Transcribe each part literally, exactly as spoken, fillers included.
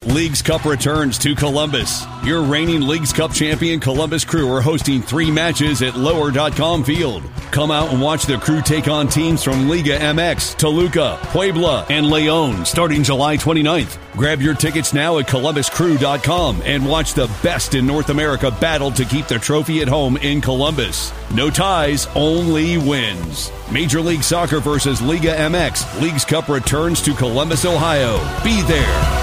Leagues Cup returns to Columbus. Your reigning Leagues Cup champion Columbus Crew are hosting three matches at lower dot com Field. Come out and watch the Crew take on teams from Liga M X, Toluca, Puebla, and Leon starting July twenty-ninth. Grab your tickets now at columbus crew dot com and watch the best in North America battle to keep the trophy at home in Columbus. No ties, only wins. Major League Soccer versus Liga M X. Leagues Cup returns to Columbus, Ohio. Be there.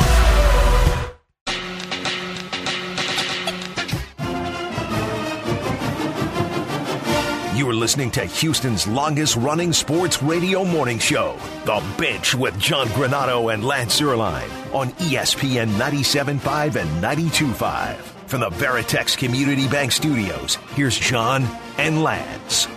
You are listening to Houston's longest-running sports radio morning show, The Bench with John Granato and Lance Zierlein on E S P N ninety-seven point five and ninety-two point five. From the Veritex Community Bank Studios, here's John and Lance.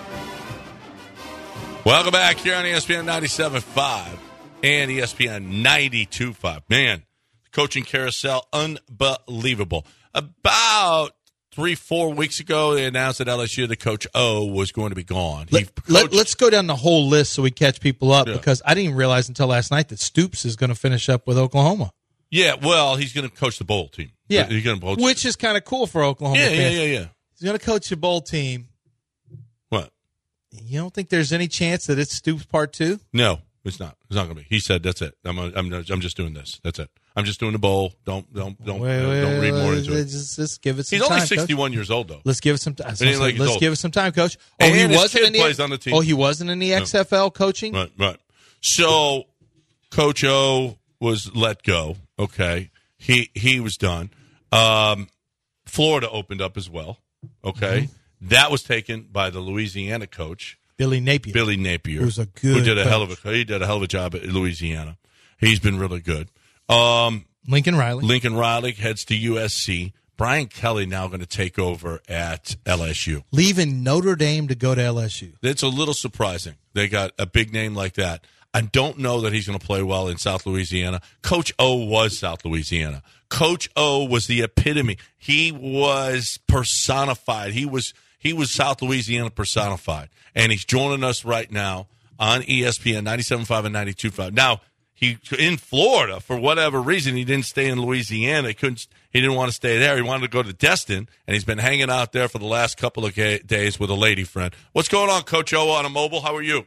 Welcome back here on E S P N ninety-seven point five and E S P N ninety-two point five. Man, the coaching carousel, unbelievable. About Three, four weeks ago, they announced at L S U that Coach O was going to be gone. Let, let, let's go down the whole list so we catch people up, yeah. because I didn't even realize until last night that Stoops is going to finish up with Oklahoma. Yeah, well, he's going to coach the bowl team. Yeah, he's going to bowl which is kind of cool for Oklahoma yeah, fans. Yeah, yeah, yeah. He's going to coach the bowl team. What? You don't think there's any chance that it's Stoops part two? No, it's not. It's not going to be. He said, "That's it. I'm, a, I'm, I'm just doing this. That's it. I'm just doing the bowl. Don't, don't, don't, wait, uh, wait, don't read more wait, into it." Just, just give it some he's time. He's only sixty-one Coach. years old, though. Let's give it some time. Like let's old. give it some time, Coach. Oh, and he his wasn't kid in the plays on the team. Oh, he wasn't in the X F L coaching. Right, right. So, Coach O was let go. Okay, he he was done. Um, Florida opened up as well. Okay, mm-hmm. That was taken by the Louisiana coach, Billy Napier. Billy Napier, who's a good who did a coach. hell of a he did a hell of a job at Louisiana. He's been really good. Um, Lincoln Riley. Lincoln Riley heads to U S C. Brian Kelly now going to take over at L S U. Leaving Notre Dame to go to L S U. It's a little surprising. They got a big name like that. I don't know that he's going to play well in South Louisiana. Coach O was South Louisiana. Coach O was the epitome. He was personified. He was he was South Louisiana personified. And he's joining us right now on E S P N ninety-seven point five and ninety-two point five. Now, he in Florida, for whatever reason, he didn't stay in Louisiana. He couldn't. He didn't want to stay there. He wanted to go to Destin, and he's been hanging out there for the last couple of ga- days with a lady friend. What's going on, Coach O on a mobile? How are you?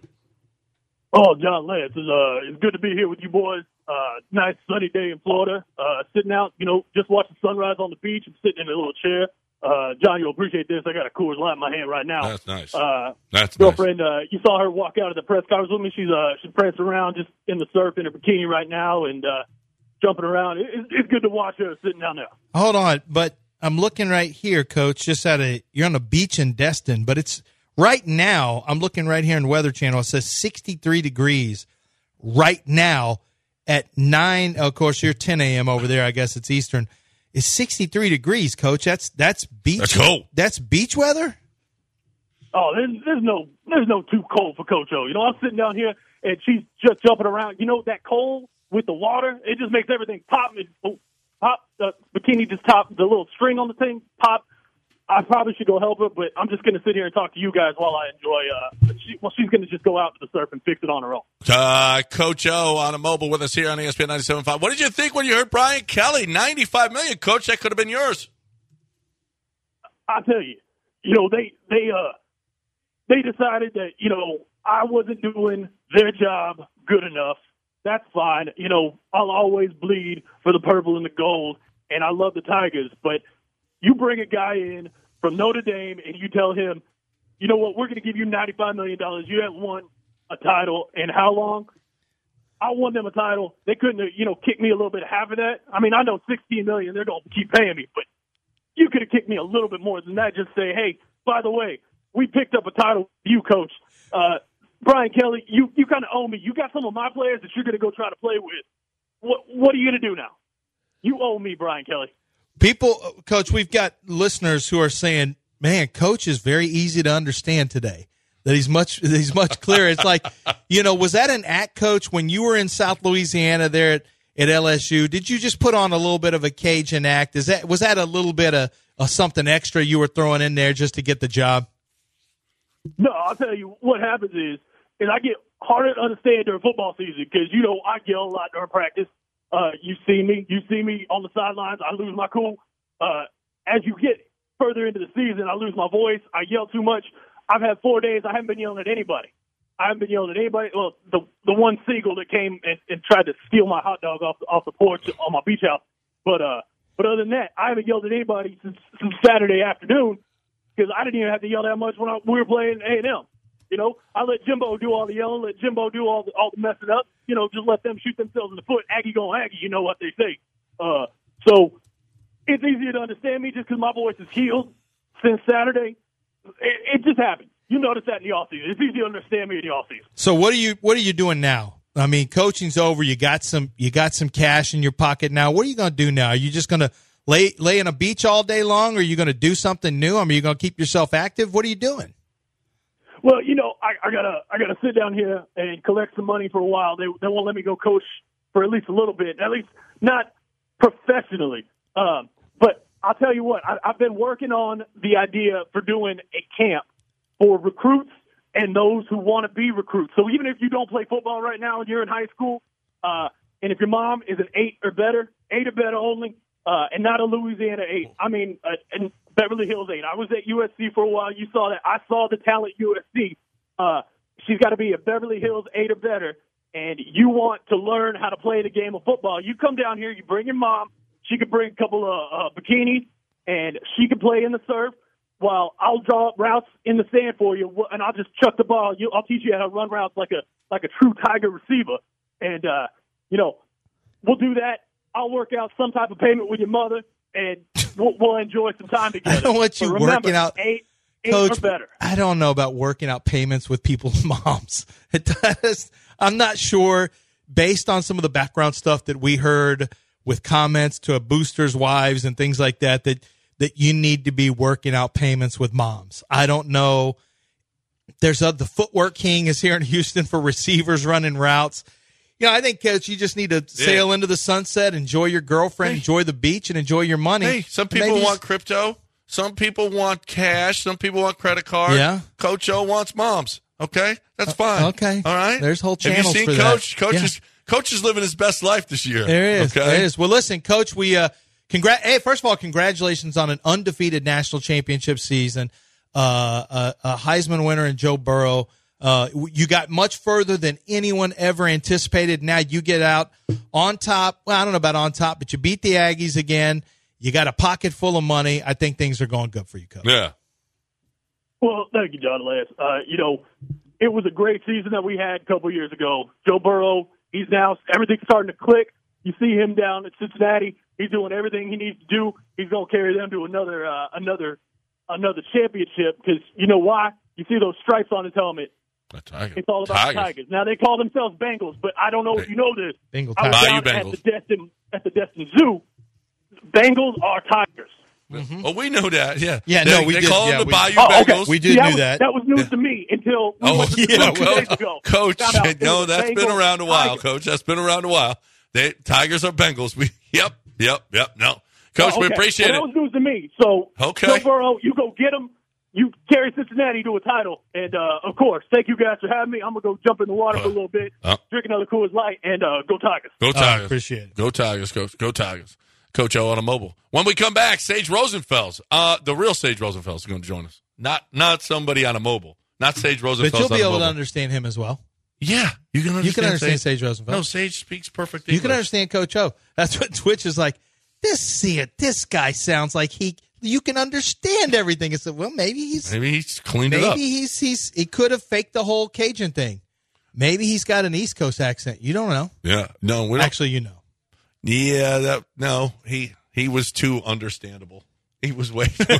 Oh, John Lance, it's, uh, it's good to be here with you boys. Uh, nice sunny day in Florida. Uh, sitting out, you know, just watching sunrise on the beach and sitting in a little chair. Uh, John, you'll appreciate this. I got a Coors Light in my hand right now. That's nice. Uh, That's girlfriend, nice. uh, you saw her walk out of the press conference with me. She's, uh, she's prancing around just in the surf in her bikini right now and, uh, jumping around. It, it's good to watch her sitting down there. Hold on, but I'm looking right here, Coach, just at a, you're on a beach in Destin, but it's right now, I'm looking right here in Weather Channel. It says sixty-three degrees right now at nine. Of course, you're ten a.m. over there. I guess it's Eastern. It's sixty-three degrees, Coach. That's that's beach. That's cold. That's beach weather. Oh, there's, there's no there's no too cold for Coach O. You know, I'm sitting down here and she's just jumping around. You know, that cold with the water, it just makes everything pop. It, oh, pop. The bikini just top the little string on the thing pop. I probably should go help her, but I'm just going to sit here and talk to you guys while I enjoy. Uh, she, well, she's going to just go out to the surf and fix it on her own. Uh, Coach O on a mobile with us here on E S P N ninety-seven point five. What did you think when you heard Brian Kelly? ninety-five million dollars, Coach. That could have been yours. I tell you, you know, they they uh they decided that, you know, I wasn't doing their job good enough. That's fine. You know, I'll always bleed for the purple and the gold, and I love the Tigers, but you bring a guy in from Notre Dame and you tell him, you know what, we're going to give you ninety-five million dollars. You haven't won a title in how long? I won them a title. They couldn't, you know, kick me a little bit of half of that. I mean, I know sixteen million dollars, they're going to keep paying me, but you could have kicked me a little bit more than that. Just say, hey, by the way, we picked up a title for you, Coach. Uh, Brian Kelly, you, you kind of owe me. You got some of my players that you're going to go try to play with. What, what are you going to do now? You owe me, Brian Kelly. People, Coach, we've got listeners who are saying, man, Coach is very easy to understand today. That he's much he's much clearer. It's like, you know, was that an act, Coach, when you were in South Louisiana there at, at L S U? Did you just put on a little bit of a Cajun act? Is that was that a little bit of, of something extra you were throwing in there just to get the job? No, I'll tell you what happens is, is I get harder to understand during football season because, you know, I yell a lot during practice. Uh, you see me, you see me on the sidelines. I lose my cool. Uh, as you get further into the season, I lose my voice. I yell too much. I've had four days. I haven't been yelling at anybody. I haven't been yelling at anybody. Well, the the one seagull that came and, and tried to steal my hot dog off the, off the porch on my beach house. But uh, but other than that, I haven't yelled at anybody since, since Saturday afternoon because I didn't even have to yell that much when I, we were playing A and M. You know, I let Jimbo do all the yelling, let Jimbo do all the, all the messing up. You know, just let them shoot themselves in the foot. Aggie going Aggie, you know what they say. Uh, so it's easier to understand me just because my voice is healed since Saturday. It, it just happens. You notice that in the offseason. It's easy to understand me in the offseason. So what are you what are you doing now? I mean, coaching's over. You got some you got some cash in your pocket now. What are you going to do now? Are you just going to lay lay on a beach all day long, or are you going to do something new? I mean, are you going to keep yourself active? What are you doing? Well, you know, I, I gotta I gotta sit down here and collect some money for a while. They they won't let me go coach for at least a little bit, at least not professionally. Um, but I'll tell you what, I, I've been working on the idea for doing a camp for recruits and those who want to be recruits. So even if you don't play football right now and you're in high school, uh, and if your mom is an eight or better, eight or better only, uh, and not a Louisiana eight, I mean, uh, and Beverly Hills eight. I was at U S C for a while. You saw that. I saw the talent at U S C. Uh, she's got to be a Beverly Hills eight or better, and you want to learn how to play the game of football. You come down here, you bring your mom. She could bring a couple of uh, bikinis, and she could play in the surf. While I'll draw up routes in the sand for you, and I'll just chuck the ball. You, I'll teach you how to run routes like a like a true Tiger receiver. And uh, you know, we'll do that. I'll work out some type of payment with your mother, and we'll, we'll enjoy some time together. I don't want you but remember, working out, eight, eight Coach. or better. I don't know about working out payments with people's moms. It does. I'm not sure, based on some of the background stuff that we heard with comments to boosters' wives and things like that, that. that you need to be working out payments with moms. I don't know. There's a, the Footwork King is here in Houston for receivers running routes. You know, I think, Coach, you just need to yeah. sail into the sunset, enjoy your girlfriend, hey. enjoy the beach, and enjoy your money. Hey, some people Maybe want crypto. Some people want cash. Some people want credit card. Yeah. Coach O wants moms. Okay? That's fine. Uh, okay. All right? There's whole channels Have you seen for Coach? that. Coach, yeah. is, Coach is living his best life this year. There is. Okay? There is. Well, listen, Coach, we uh, – Congrat- hey, first of all, congratulations on an undefeated national championship season. Uh, a, a Heisman winner in Joe Burrow. Uh, you got much further than anyone ever anticipated. Now you get out on top. Well, I don't know about on top, but you beat the Aggies again. You got a pocket full of money. I think things are going good for you, Coach. Yeah. Well, thank you, John Lance. Uh, you know, it was a great season that we had a couple years ago. Joe Burrow, he's now everything's starting to click. You see him down at Cincinnati. He's doing everything he needs to do. He's going to carry them to another, uh, another, another championship. Because you know why? You see those stripes on his helmet. It's all about Tigers. Tigers. Now they call themselves Bengals, but I don't know if you know this. Bengal I was Bayou down Bengals. at the Destin at the Destin Zoo. Bengals are Tigers. Mm-hmm. Oh, we know that. Yeah. Yeah. They, no, we they did. call yeah, them the we, Bayou oh, Bengals. Okay. We did See, that knew was, that. That was news yeah. to me until we oh, went to yeah, two well, days ago. Coach, no, that's Bengals, been around a while, Tigers. Coach. That's been around a while. They Tigers are Bengals. We Yep. Yep. Yep. No. Coach, oh, okay. we appreciate well, it. That was news to me. So, okay. Joe Burrow, you go get him. You carry Cincinnati to a title. And, uh, of course, thank you guys for having me. I'm going to go jump in the water uh, for a little bit, uh, drink another Coors Light, and uh, go Tigers. Go Tigers. Uh, appreciate it. Go Tigers, Coach. Go Tigers. Coach O Automobile. When we come back, Sage Rosenfels, uh, the real Sage Rosenfels is going to join us. Not not somebody on a mobile. Not Sage Rosenfels. But you'll be on a able mobile. to understand him as well. Yeah, you can understand. You can understand Sage, Sage Rosenfels. No, Sage speaks perfect English. You can understand Coach O. That's what Twitch is like. This see it. This guy sounds like he. You can understand everything. I said, well, maybe he's maybe he's cleaned maybe it up. Maybe he's he's he could have faked the whole Cajun thing. Maybe he's got an East Coast accent. You don't know. Yeah, no, we don't. Actually, you know. Yeah, that no, he he was too understandable. He was way. Too,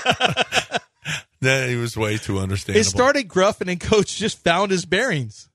he was way too understandable. It started gruff, and then Coach just found his bearings.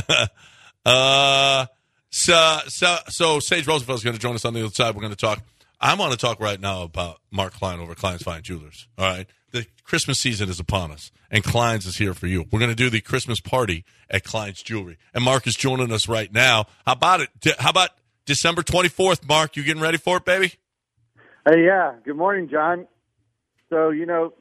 uh, so so so Sage Rosenfels is going to join us on the other side. We're going to talk. I want to talk right now about Mark Klein over Klein's Fine Jewelers. All right. The Christmas season is upon us, and Klein's is here for you. We're going to do the Christmas party at Klein's Jewelry. And Mark is joining us right now. How about it? How about December twenty-fourth, Mark? You getting ready for it, baby? Hey, yeah. Good morning, John. So, you know,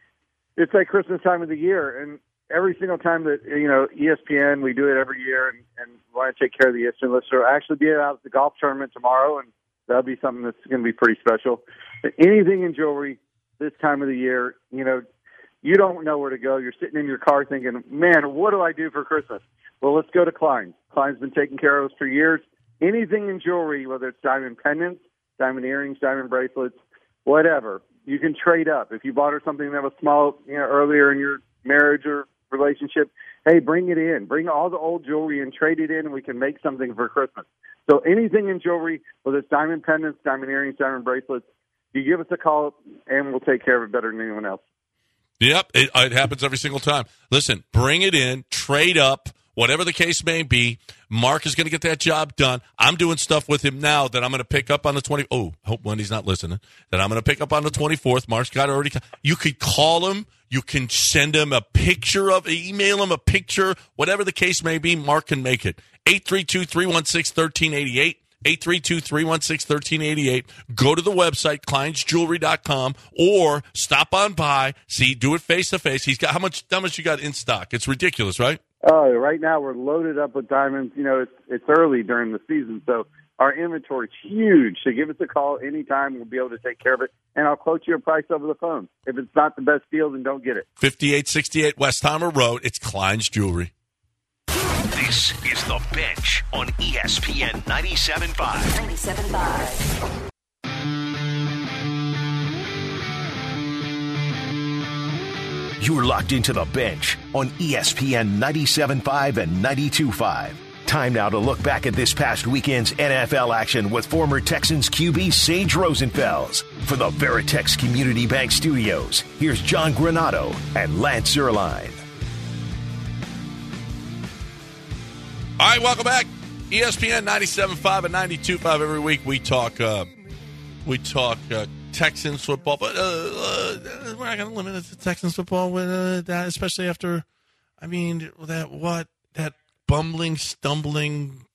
it's like Christmas time of the year, and every single time that, you know, E S P N, we do it every year, and and want to take care of the instant listener. I'll actually be out at the golf tournament tomorrow, and that'll be something that's going to be pretty special. But anything in jewelry this time of the year, you know, you don't know where to go. You're sitting in your car thinking, man, what do I do for Christmas? Well, let's go to Klein's. Klein's been taking care of us for years. Anything in jewelry, whether it's diamond pendants, diamond earrings, diamond bracelets, whatever, you can trade up. If you bought her something that was small, you know, earlier in your marriage or relationship, hey, bring it in. Bring all the old jewelry and trade it in, and we can make something for Christmas. So anything in jewelry, whether it's diamond pendants, diamond earrings, diamond bracelets, you give us a call, and we'll take care of it better than anyone else. Yep, it, it happens every single time. Listen, bring it in, trade up, whatever the case may be. Mark is going to get that job done. I'm doing stuff with him now that I'm going to pick up on the twentieth. Oh, hope Wendy's not listening. That I'm going to pick up on the twenty-fourth. Mark's got already. You could call him. You can send him a picture of, email him a picture, whatever the case may be. Mark can make it. eight three two, three one six, one three eight eight. eight three two, three one six, one three eight eight. Go to the website, kleins jewelry dot com, or stop on by. See, do it face to face. He's got how much? How much you got in stock? It's ridiculous, right? Oh, right now we're loaded up with diamonds. You know, it's it's early during the season, so our inventory's huge. So give us a call anytime. We'll be able to take care of it, and I'll quote you a price over the phone. If it's not the best deal, then don't get it. fifty-eight sixty-eight Westheimer Road. It's Klein's Jewelry. This is The Bench on E S P N ninety-seven point five. ninety-seven point five. You're locked into The Bench on E S P N ninety-seven point five and ninety-two point five. Time now to look back at this past weekend's N F L action with former Texans Q B Sage Rosenfels. For the Veritex Community Bank Studios, here's John Granato and Lance Zierlein. All right, welcome back. E S P N ninety-seven point five and ninety-two point five. Every week we talk uh, we talk uh, Texans football, but uh, uh, we're not going to limit it to Texans football, with uh, that, especially after, I mean, that what, that bumbling, stumbling,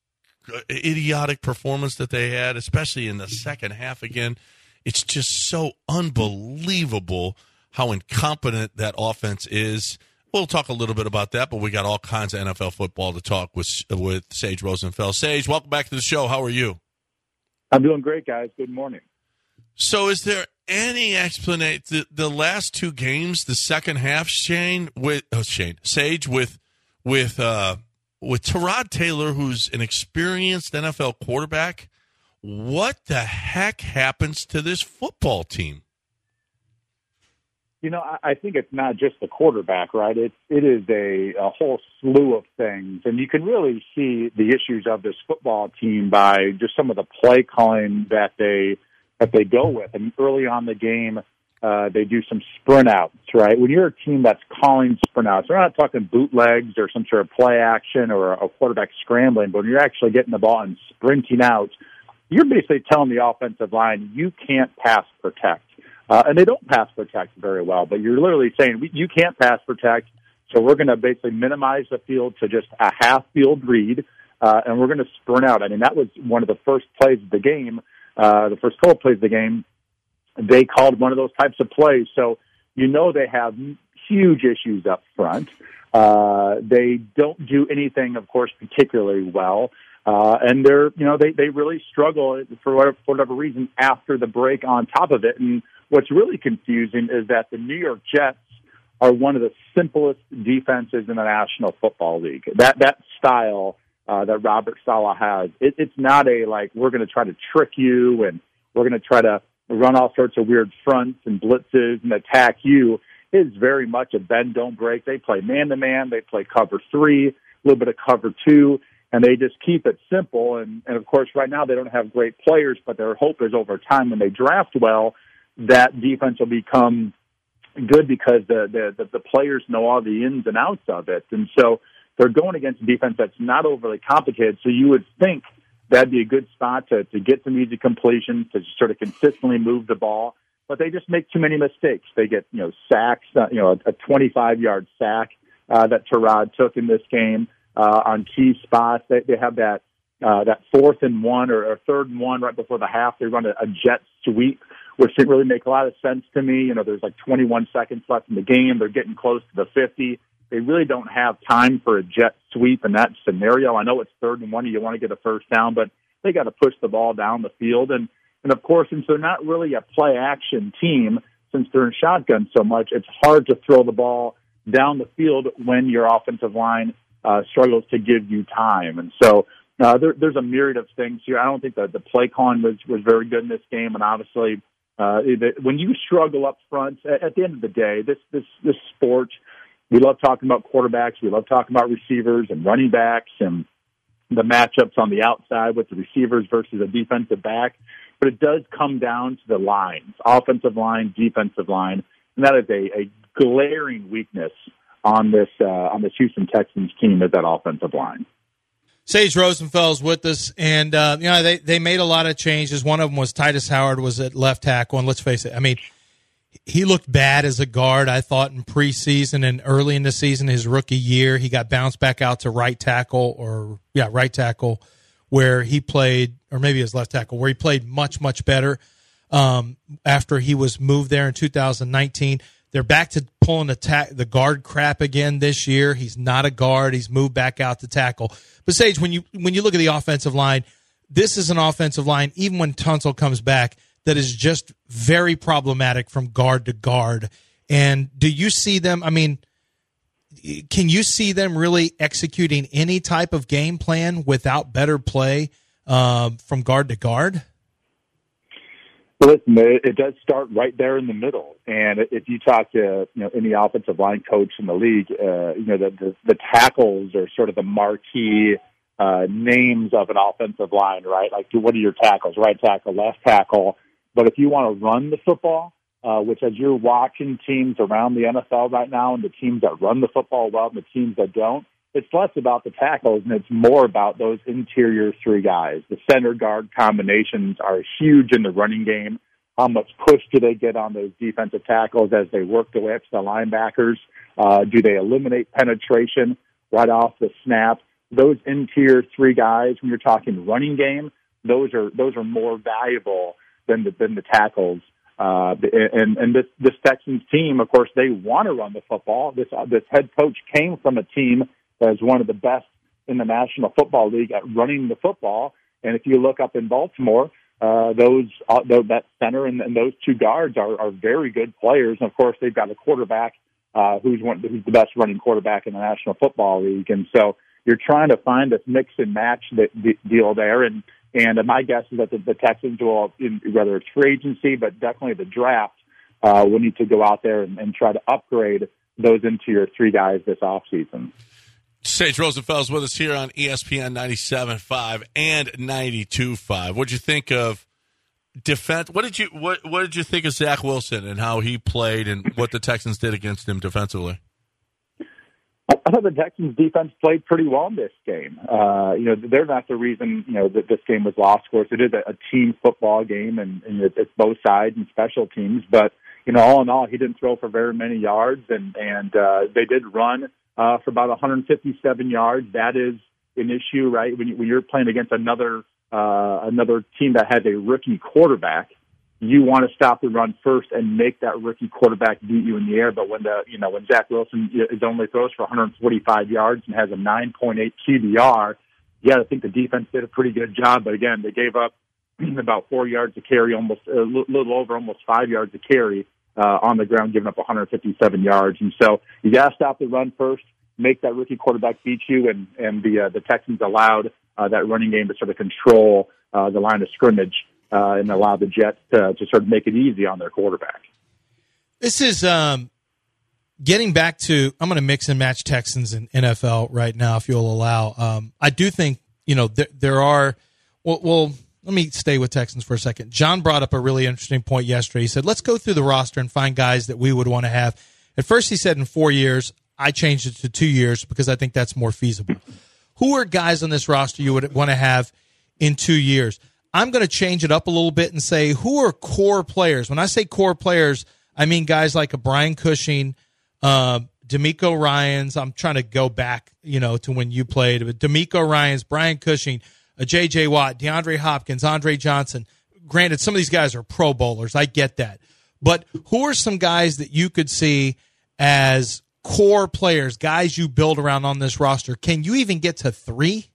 idiotic performance that they had, especially in the second half again. It's just so unbelievable how incompetent that offense is. We'll talk a little bit about that, but we got all kinds of N F L football to talk with with Sage Rosenfels. Sage, welcome back to the show. How are you? I'm doing great, guys. Good morning. So is there any explanation? The, the last two games, the second half, Shane, with oh, Shane, Sage, with with uh, with Tyrod Taylor, who's an experienced N F L quarterback, what the heck happens to this football team? You know, I, I think it's not just the quarterback, right? It it is a, a whole slew of things, and you can really see the issues of this football team by just some of the play calling that they that they go with. And early on the game, uh, they do some sprint outs, right? When you're a team that's calling sprint outs, we're not talking bootlegs or some sort of play action or a quarterback scrambling, but when you're actually getting the ball and sprinting out, you're basically telling the offensive line, you can't pass protect. Uh, and they don't pass protect very well, but you're literally saying, you can't pass protect, so we're going to basically minimize the field to just a half-field read, uh, and we're going to sprint out. I mean, that was one of the first plays of the game, uh, the first couple plays of the game. They called one of those types of plays, so you know they have huge issues up front. Uh, they don't do anything, of course, particularly well. Uh, and they're, you know, they, they really struggle for whatever, for whatever reason after the break on top of it. And what's really confusing is that the New York Jets are one of the simplest defenses in the National Football League. That, that style, uh, that Robert Saleh has, it, it's not a, like, we're going to try to trick you and we're going to try to run all sorts of weird fronts and blitzes and attack you. It's very much a bend, don't break. They play man-to-man. They play cover three, a little bit of cover two. And they just keep it simple. And, and, of course, right now they don't have great players, but their hope is over time when they draft well, that defense will become good because the, the, the, the players know all the ins and outs of it. And so they're going against a defense that's not overly complicated. So you would think that'd be a good spot to, to get some easy completions, to sort of consistently move the ball. But they just make too many mistakes. They get, you know, sacks, uh, you know, a twenty-five-yard sack uh, that Tyrod took in this game. Uh, on key spots, they, they have that uh, that fourth and one or, or third and one right before the half. They run a, a jet sweep, which didn't really make a lot of sense to me. You know, there's like twenty-one seconds left in the game. They're getting close to the fifty. They really don't have time for a jet sweep in that scenario. I know it's third and one, you want to get a first down, but they got to push the ball down the field. And, and of course, since they're not really a play-action team, since they're in shotgun so much, it's hard to throw the ball down the field when your offensive line uh, struggles to give you time. And so uh, there, there's a myriad of things here. I don't think that the play calling was, was very good in this game, and obviously uh, it, when you struggle up front, at, at the end of the day, this, this, this sport, we love talking about quarterbacks, we love talking about receivers and running backs and the matchups on the outside with the receivers versus a defensive back. But it does come down to the lines, offensive line, defensive line, and that is a, a glaring weakness on this uh, on this Houston Texans team is that offensive line. Sage Rosenfeld's with us, and uh, you know they, they made a lot of changes. One of them was Titus Howard was at left tackle, and let's face it, I mean, he looked bad as a guard, I thought, in preseason and early in the season, his rookie year. He got bounced back out to right tackle, or, yeah, right tackle, where he played, or maybe his left tackle, where he played much, much better um, after he was moved there in two thousand nineteen. They're back to pulling the, ta- the guard crap again this year. He's not a guard. He's moved back out to tackle. But, Sage, when you when you look at the offensive line, this is an offensive line, even when Tunsil comes back, that is just very problematic from guard to guard. And do you see them, I mean, can you see them really executing any type of game plan without better play um, from guard to guard? Well, listen, it does start right there in the middle. And if you talk to you know any offensive line coach in the league, uh, you know the, the, the tackles are sort of the marquee uh, names of an offensive line, right? Like, what are your tackles? Right tackle, left tackle. But if you want to run the football, uh, which as you're watching teams around the N F L right now, and the teams that run the football well and the teams that don't, it's less about the tackles and it's more about those interior three guys. The center guard combinations are huge in the running game. How much push do they get on those defensive tackles as they work their way up to the linebackers? Uh, do they eliminate penetration right off the snap? Those interior three guys, when you're talking running game, those are those are more valuable than the than the tackles. Uh, and and this this Texans team, of course, they want to run the football. This uh, this head coach came from a team that is one of the best in the National Football League at running the football. And if you look up in Baltimore, uh, those uh, that center and, and those two guards are, are very good players. And of course, they've got a quarterback uh, who's one who's the best running quarterback in the National Football League. And so you're trying to find this mix and match that, the deal there. And And my guess is that the, the Texans will, in, whether it's free agency, but definitely the draft, uh, will need to go out there and, and try to upgrade those interior three guys this offseason. Sage Rosenfeld's with us here on E S P N ninety-seven point five and ninety-two point five. What did you think of defense? What did you what What did you think of Zach Wilson and how he played and what the Texans did against him defensively? I thought the Texans defense played pretty well in this game. Uh, you know, they're not the reason, you know, that this game was lost. Of course, it is a, a team football game, and, and it's both sides and special teams. But, you know, all in all, he didn't throw for very many yards, and, and uh, they did run uh, for about one hundred fifty-seven yards. That is an issue, right? When, you, when you're playing against another uh, another team that has a rookie quarterback, you want to stop the run first and make that rookie quarterback beat you in the air. But when the, you know, when Zach Wilson is only throws for one hundred forty-five yards and has a nine point eight Q B R, yeah, I think the defense did a pretty good job. But again, they gave up about four yards to carry, almost a little over almost five yards to carry uh, on the ground, giving up one hundred fifty-seven yards. And so you got to stop the run first, make that rookie quarterback beat you. And, and the, uh, the Texans allowed uh, that running game to sort of control uh, the line of scrimmage. Uh, and allow the Jets to, to sort of make it easy on their quarterback. This is um, getting back to, I'm going to mix and match Texans and N F L right now, if you'll allow. Um, I do think, you know, there, there are, well, well, let me stay with Texans for a second. John brought up a really interesting point yesterday. He said, let's go through the roster and find guys that we would want to have. At first he said in four years. I changed it to two years because I think that's more feasible. Who are guys on this roster you would want to have in two years? I'm going to change it up a little bit and say, who are core players? When I say core players, I mean guys like a Brian Cushing, uh, D'Amico Ryans. I'm trying to go back, you know, to when you played. But D'Amico Ryans, Brian Cushing, a J J Watt, DeAndre Hopkins, Andre Johnson. Granted, some of these guys are Pro Bowlers. I get that. But who are some guys that you could see as core players, guys you build around on this roster, can you even get to three?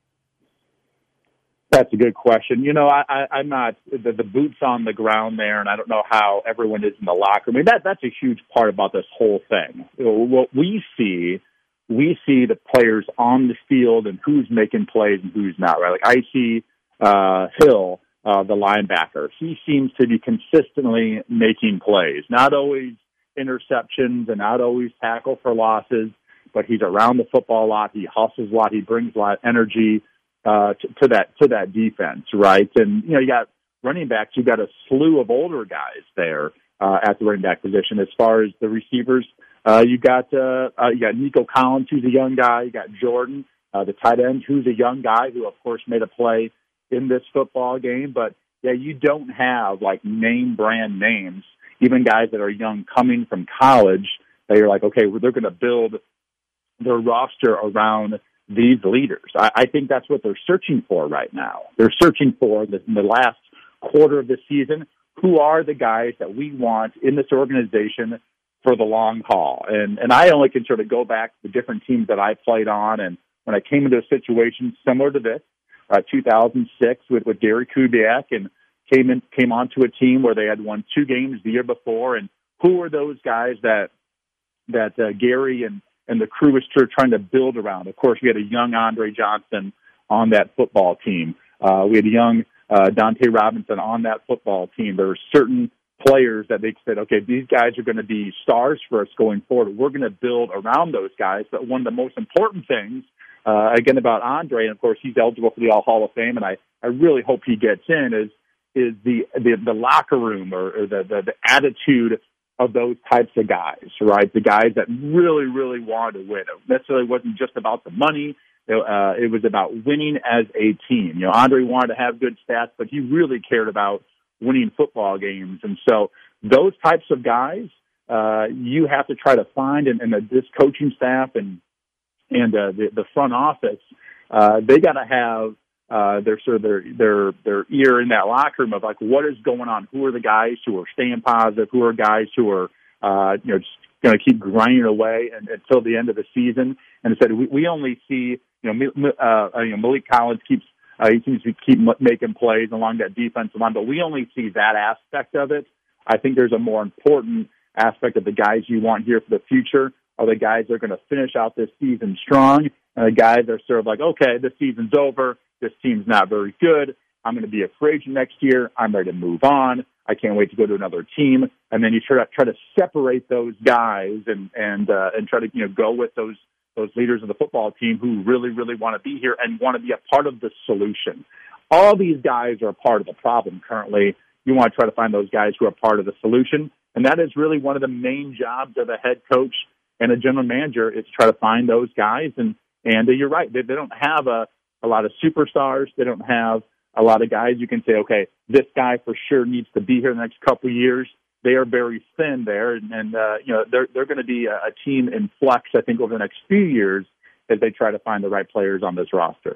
That's a good question. You know, I, I, I'm not the, the boots on the ground there, and I don't know how everyone is in the locker room. I mean, that that's a huge part about this whole thing. You know, what we see, we see the players on the field and who's making plays and who's not. Right? Like I see uh, Hill, uh, the linebacker. He seems to be consistently making plays, not always interceptions and not always tackle for losses, but he's around the football a lot. He hustles a lot. He brings a lot of energy uh, to, to that to that defense, right? And you know, you got running backs. You've got a slew of older guys there uh, at the running back position. As far as the receivers, uh, you got uh, uh, you got Nico Collins, who's a young guy. You got Jordan, uh, the tight end, who's a young guy who, of course, made a play in this football game. But yeah, you don't have like name brand names. Even guys that are young coming from college, that you're like, okay, well, they're going to build their roster around these leaders. I, I think that's what they're searching for right now. They're searching for the, in the last quarter of the season, who are the guys that we want in this organization for the long haul. And and I only can sort of go back to the different teams that I played on. And when I came into a situation similar to this, uh, two thousand six with, with Gary Kubiak, and came in, came onto a team where they had won two games the year before. And who were those guys that that uh, Gary and, and the crew was trying to build around? Of course, we had a young Andre Johnson on that football team. Uh, we had a young uh, Dante Robinson on that football team. There were certain players that they said, okay, these guys are going to be stars for us going forward. We're going to build around those guys. But one of the most important things, uh, again, about Andre, and of course he's eligible for the All Hall of Fame, and I, I really hope he gets in, is is the, the, the locker room or, or the, the, the attitude of those types of guys, right? The guys that really, really wanted to win. It necessarily wasn't just about the money. Uh, it was about winning as a team. You know, Andre wanted to have good stats, but he really cared about winning football games. And so those types of guys, uh, you have to try to find, and, and this coaching staff and and uh, the, the front office, uh, they got to have uh, their sort of their their their ear in that locker room of like, what is going on? Who are the guys who are staying positive? Who are guys who are uh, you know just going to keep grinding away and, until the end of the season? And said we, we only see you know uh, you know Malik Collins keeps uh, he seems to keep making plays along that defensive line, but we only see that aspect of it. I think there's a more important aspect of the guys you want here for the future are the guys that are going to finish out this season strong, and the guys that are sort of like, okay, this season's over. This team's not very good. I'm going to be a free agent next year. I'm ready to move on. I can't wait to go to another team. And then you try to try to separate those guys and and uh, and try to you know go with those those leaders of the football team who really really want to be here and want to be a part of the solution. All these guys are a part of the problem currently. You want to try to find those guys who are part of the solution, and that is really one of the main jobs of a head coach and a general manager is to try to find those guys. And and uh, you're right, they, they don't have a a lot of superstars. They don't have a lot of guys you can say, okay, this guy for sure needs to be here the next couple of years. They are very thin there, and, and uh, you know they're they're going to be a, a team in flux, I think, over the next few years as they try to find the right players on this roster.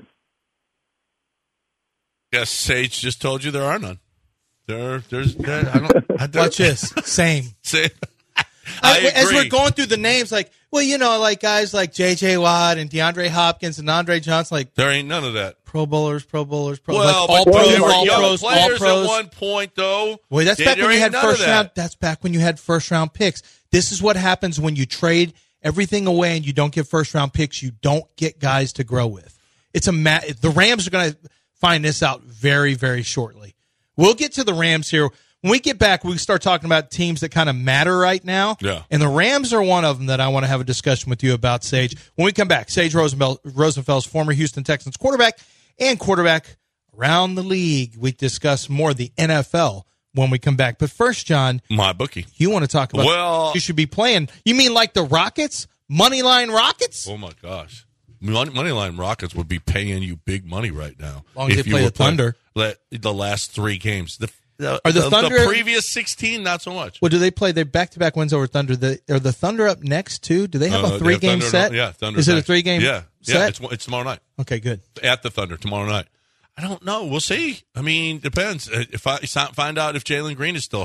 Yes, Sage just told you there are none. There, there's. There, I don't. I, there, Watch this. Same. Same. I, I as agree. we're going through the names, like, well, you know, like guys like J J. Watt and DeAndre Hopkins and Andre Johnson, like there ain't none of that. Pro bowlers, Pro bowlers, Pro well, like all but pros, they were all young pros, all players pros. at one point, though. Well, that's They- back there when you ain't had none of first that. round. That's back when you had first round picks. This is what happens when you trade everything away and you don't get first round picks. You don't get guys to grow with. It's a ma- the Rams are going to find this out very, very shortly. We'll get to the Rams here. When we get back, we start talking about teams that kind of matter right now. Yeah. And the Rams are one of them that I want to have a discussion with you about, Sage. When we come back, Sage Rosenfeld, Rosenfels, former Houston Texans quarterback and quarterback around the league. We discuss more of the N F L when we come back. But first, John, My bookie. you want to talk about Well- you should be playing. You mean like the Rockets? Moneyline Rockets? Oh my gosh, Money, Moneyline Rockets would be paying you big money right now. As long as if they you play were the Thunder. playing Le, the last three games. The, the, Are the the, Thunder- the previous sixteen? Not so much. Well, do they play their back-to-back wins over Thunder? The, are the Thunder up next, too? Do they have Uh, a they three-game Thunder- set? Yeah, Thunder. Is it a three-game Yeah, set? yeah. It's it's tomorrow night Okay, good. at the Thunder tomorrow night. I don't know. We'll see. I mean, depends. If I find out if Jalen Green is still hurt,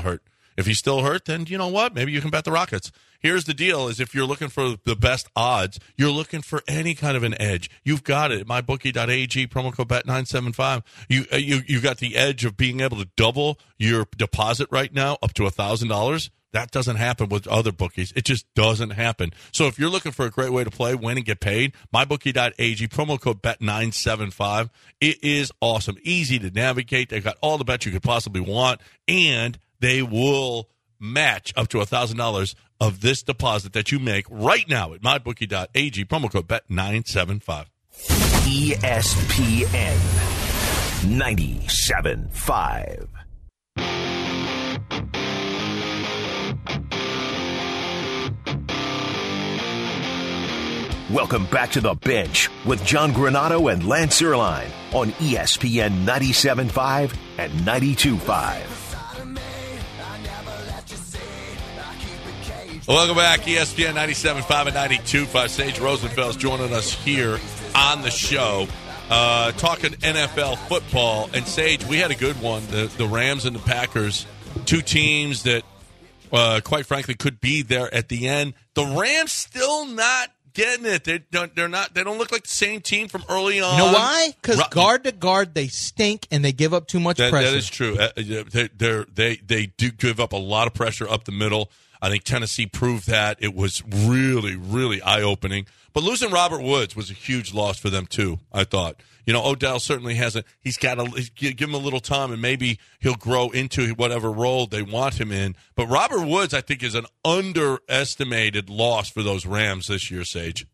If he's still hurt, then you know what? Maybe you can bet the Rockets. Here's the deal: is if you're looking for the best odds, you're looking for any kind of an edge. You've got it. my bookie dot a g, promo code bet nine seven five. You you you got the edge of being able to double your deposit right now up to a thousand dollars. That doesn't happen with other bookies. It just doesn't happen. So if you're looking for a great way to play, win, and get paid, my bookie dot a g, promo code bet nine seven five. It is awesome. Easy to navigate. They've got all the bets you could possibly want, and they will match up to one thousand dollars of this deposit that you make right now at my bookie dot a g, promo code bet nine seven five. E S P N ninety-seven point five. Welcome back to The Bench with John Granato and Lance Zierlein on E S P N ninety-seven point five and ninety-two point five. Welcome back, E S P N ninety-seven point five and ninety-two point five. Sage Rosenfels joining us here on the show, uh, talking N F L football. And Sage, we had a good one. The, the Rams and the Packers, two teams that, uh, quite frankly, could be there at the end. The Rams still not getting it. They don't. They're not. They don't look like the same team from early on. You know why? Because Ru- guard to guard, they stink and they give up too much that, pressure. That is true. Uh, they they're, they they do give up a lot of pressure up the middle. I think Tennessee proved that. It was really, really eye-opening. But losing Robert Woods was a huge loss for them, too, I thought. You know, Odell certainly hasn't – he's got to give him a little time, and maybe he'll grow into whatever role they want him in. But Robert Woods, I think, is an underestimated loss for those Rams this year, Sage.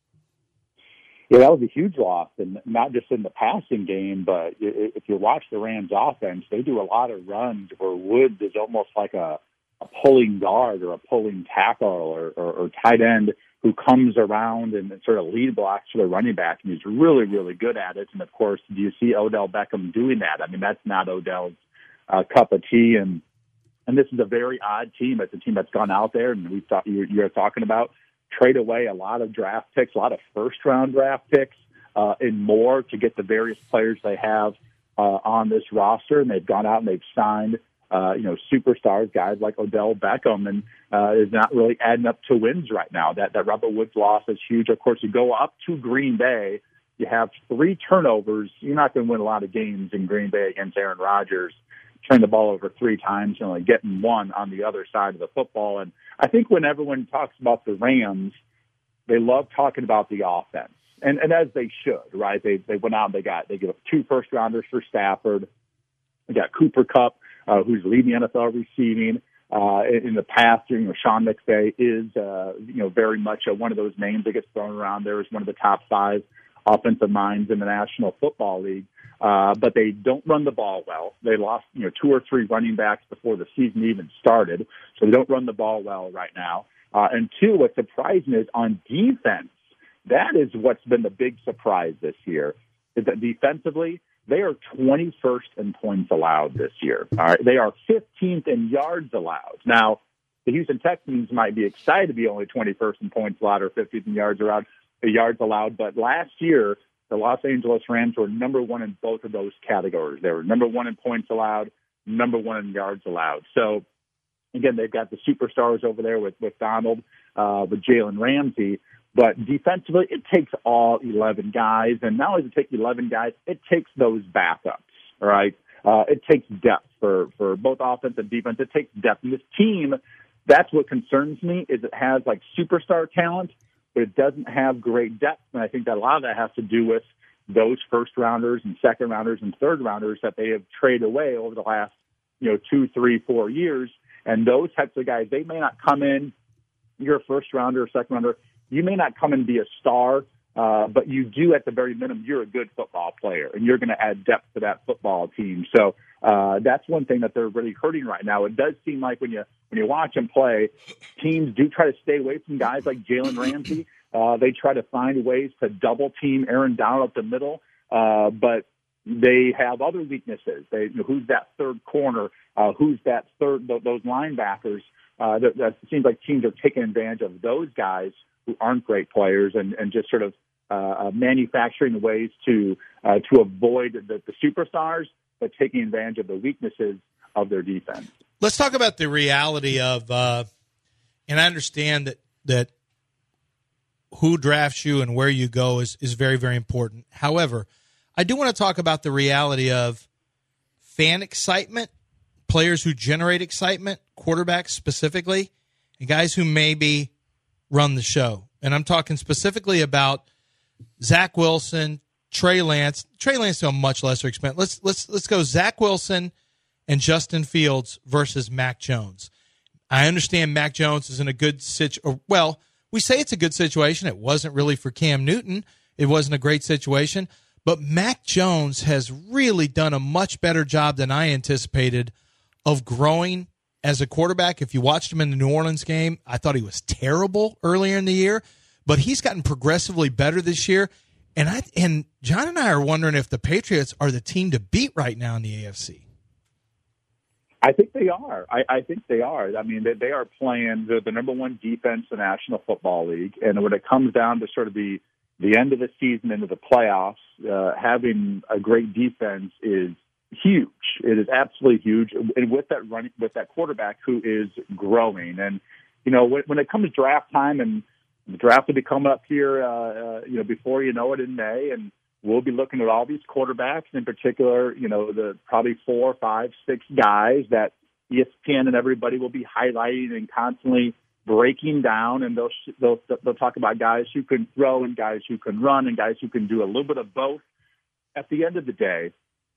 Yeah, that was a huge loss, and not just in the passing game, but if you watch the Rams offense, they do a lot of runs where Woods is almost like a, a pulling guard or a pulling tackle or, or, or tight end who comes around and sort of lead blocks for the running back, and he's really, really good at it. And, of course, do you see Odell Beckham doing that? I mean, that's not Odell's uh, cup of tea, and and this is a very odd team. It's a team that's gone out there, and we thought you, you're talking about, trade away a lot of draft picks, a lot of first-round draft picks, uh, and more to get the various players they have uh, on this roster. And they've gone out and they've signed, uh, you know, superstars, guys like Odell Beckham, and uh, is not really adding up to wins right now. That that Robert Woods loss is huge. Of course, you go up to Green Bay, you have three turnovers. You're not going to win a lot of games in Green Bay against Aaron Rodgers. Turn the ball over three times and only getting one on the other side of the football. And I think when everyone talks about the Rams, they love talking about the offense, and and as they should, right? They they went out and they got they give up two first rounders for Stafford. They got Cooper Kupp, uh, who's leading the N F L receiving. Uh, in, in the past, you know, Sean McVay is uh, you know very much a, one of those names that gets thrown around there as one of the top five offensive minds in the National Football League. Uh, but they don't run the ball well. They lost, you know, two or three running backs before the season even started, so they don't run the ball well right now. Uh, and two, what's surprising is on defense, that is what's been the big surprise this year, is that defensively, they are twenty-first in points allowed this year. All right, they are fifteenth in yards allowed. Now, the Houston Texans might be excited to be only twenty-first in points allowed or fifteenth in yards allowed, yards allowed, but last year, the Los Angeles Rams were number one in both of those categories. They were number one in points allowed, number one in yards allowed. So, again, they've got the superstars over there with, with Donald, uh, with Jalen Ramsey. But defensively, it takes all eleven guys. And not only does it take eleven guys, it takes those backups, all right? Uh, it takes depth for, for both offense and defense. It takes depth. And this team, that's what concerns me, is it has, like, superstar talent, but it doesn't have great depth. And I think that a lot of that has to do with those first-rounders and second-rounders and third-rounders that they have traded away over the last, you know, two, three, four years. And those types of guys, they may not come in, you're a first-rounder or second-rounder, you may not come and be a star, uh, but you do, at the very minimum, you're a good football player, and you're going to add depth to that football team. So uh, that's one thing that they're really hurting right now. It does seem like when you when you watch them play, teams do try to stay away from guys like Jalen Ramsey. Uh, they try to find ways to double-team Aaron Donald up the middle, uh, but they have other weaknesses. They, you know, who's that third corner? Uh, who's that third? Those linebackers. Uh, that, that seems like teams are taking advantage of those guys who aren't great players, and, and just sort of uh, manufacturing ways to uh, to avoid the, the superstars, but taking advantage of the weaknesses of their defense. Let's talk about the reality of, uh, and I understand that that who drafts you and where you go is, is very, very important. However, I do want to talk about the reality of fan excitement, players who generate excitement, quarterbacks specifically, and guys who maybe run the show. And I'm talking specifically about Zach Wilson, Trey Lance. Trey Lance to a much lesser extent. Let's let's let's go Zach Wilson and Justin Fields versus Mac Jones. I understand Mac Jones is in a good situation. Well, we say it's a good situation. It wasn't really for Cam Newton. It wasn't a great situation. But Mac Jones has really done a much better job than I anticipated of growing as a quarterback. If you watched him in the New Orleans game, I thought he was terrible earlier in the year. But he's gotten progressively better this year. And I and John and I are wondering if the Patriots are the team to beat right now in the A F C. I think they are. I, I think they are. I mean, they, they are playing the, the number one defense in the National Football League. And when it comes down to sort of the, the end of the season into the playoffs, uh, having a great defense is huge. It is absolutely huge. And with that running, with that quarterback who is growing. And, you know, when, when it comes to draft time, and the draft will be coming up here, uh, uh, you know, before you know it in May, and we'll be looking at all these quarterbacks, in particular, you know, the probably four, five, six guys that E S P N and everybody will be highlighting and constantly breaking down. And they'll, they'll, they'll talk about guys who can throw and guys who can run and guys who can do a little bit of both. At the end of the day,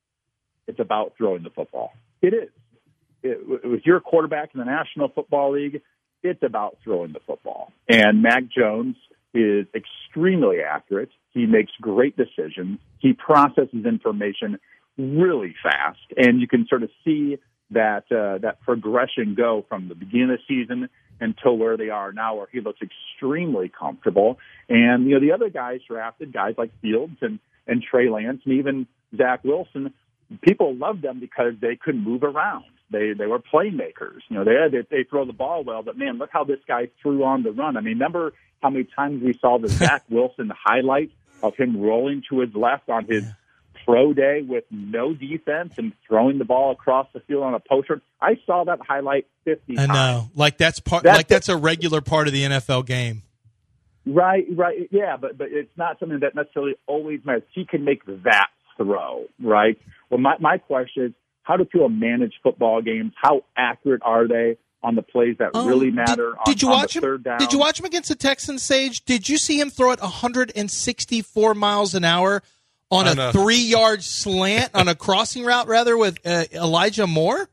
it's about throwing the football. It is. It, with your quarterback in the National Football League, it's about throwing the football. And Mac Jones is extremely accurate. He makes great decisions. He processes information really fast, and you can sort of see that uh, that progression go from the beginning of the season until where they are now, where he looks extremely comfortable. And you know, the other guys drafted, guys like Fields and and Trey Lance, and even Zach Wilson, people loved them because they could move around. They they were playmakers. You know, they they, they throw the ball well, but man, look how this guy threw on the run. I mean, remember how many times we saw the Zach Wilson highlight of him rolling to his left on his pro day with no defense and throwing the ball across the field on a poster? I saw that highlight fifty times. I know, like that's part, that's like that's a regular part of the N F L game. Right, right, yeah, but but it's not something that necessarily always matters. He can make that throw, right? Well, my my question is, how do people manage football games? How accurate are they on the plays that um, really matter? Did, did on, you on watch the him? Third down? Did you watch him against the Texans, Sage? Did you see him throw it one hundred sixty-four miles an hour on a know. three-yard slant on a crossing route, rather, with uh, Elijah Moore?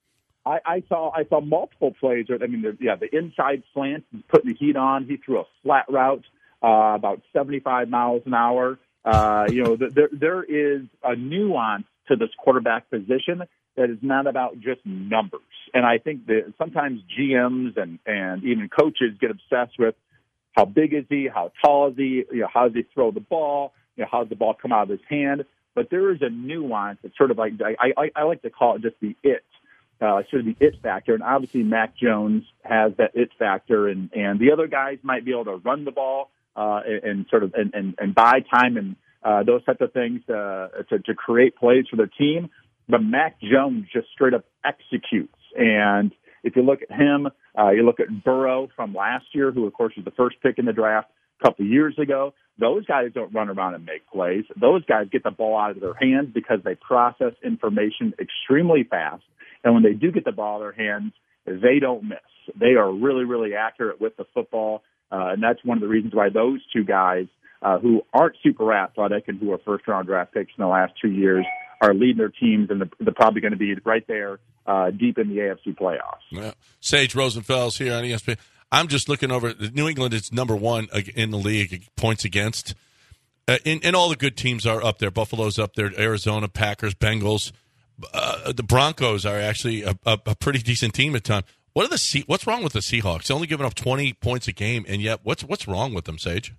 I, I saw I saw multiple plays. I mean, the, yeah, the inside slant, he's putting the heat on. He threw a flat route uh, about seventy-five miles an hour. Uh, you know, the, there there is a nuance to this quarterback position that is not about just numbers. And I think that sometimes G Ms and, and even coaches get obsessed with how big is he, how tall is he, you know, how does he throw the ball, you know, how does the ball come out of his hand. But there is a nuance that's sort of like, I, I, I like to call it just the it, uh, sort of the it factor. And obviously Mac Jones has that it factor, and, and the other guys might be able to run the ball uh, and, and sort of and, and, and buy time and uh, those types of things uh, to, to create plays for their team. But Mac Jones just straight up executes. And if you look at him, uh, you look at Burrow from last year, who, of course, was the first pick in the draft a couple of years ago. Those guys don't run around and make plays. Those guys get the ball out of their hands because they process information extremely fast. And when they do get the ball in their hands, they don't miss. They are really, really accurate with the football. Uh, and that's one of the reasons why those two guys uh, who aren't super athletic and who are first-round draft picks in the last two years are leading their teams, and they're probably going to be right there uh, deep in the A F C playoffs. Yeah. Sage Rosenfels here on E S P N. I'm just looking over. New England is number one in the league, points against. Uh, and, and all the good teams are up there. Buffalo's up there, Arizona, Packers, Bengals. Uh, the Broncos are actually a, a, a pretty decent team at times. What are the Se- What's wrong with the Seahawks? They're only giving up twenty points a game, and yet what's what's wrong with them, Sage?